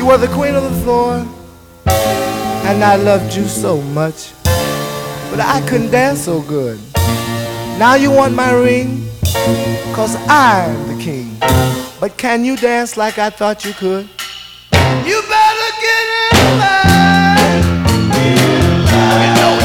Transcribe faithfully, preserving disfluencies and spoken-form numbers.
You were the queen of the floor, and I loved you so much, but I couldn't dance so good. Now you want my ring, cause I'm the king. But can you dance like I thought you could? You better get in line. Get in line.